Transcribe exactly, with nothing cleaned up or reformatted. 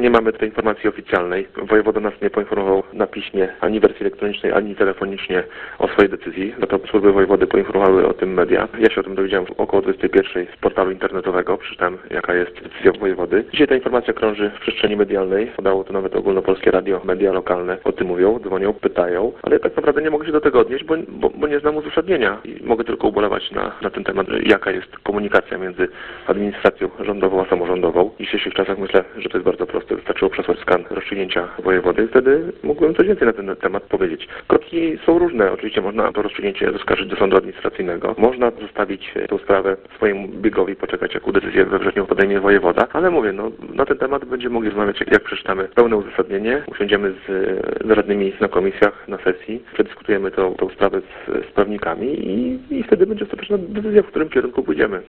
nie mamy tej informacji oficjalnej. Wojewoda nas nie poinformował na piśmie, ani wersji elektronicznej, ani telefonicznie o swojej decyzji. Za to służby wojewody poinformowały o tym media. Ja się o tym dowiedziałem około dwudziestej pierwszej z portalu internetowego. Przeczytałem, jaka jest decyzja wojewody. Dzisiaj ta informacja krąży w przestrzeni medialnej. Podało to nawet ogólnopolskie radio, media lokalne o tym mówią, dzwonią, pytają, ale tak naprawdę nie mogę się do tego odnieść, bo, bo, bo nie znam uzasadnienia i mogę tylko ubolewać na, na ten temat, jaka jest komunikacja między administracją rządową a samorządową. W dzisiejszych czasach myślę, że to jest bardzo proste. Wystarczyło przesłać skan rozstrzygnięcia wojewody. Wtedy mógłbym coś więcej na ten temat powiedzieć. Kroki są różne. Oczywiście można to rozstrzygnięcie zaskarżyć do sądu administracyjnego. Można zostawić tę sprawę swojemu biegowi, poczekać, jaką decyzję we wrześniu podejmie wojewoda. Ale mówię, no, na ten temat będziemy mogli rozmawiać, jak przeczytamy pełne uzasadnienie. Usiądziemy z, z radnymi na komisjach, na sesji, przedyskutujemy tą, tą sprawę z, z prawnikami i, i wtedy będzie ostateczna decyzja, w którym kierunku pójdziemy.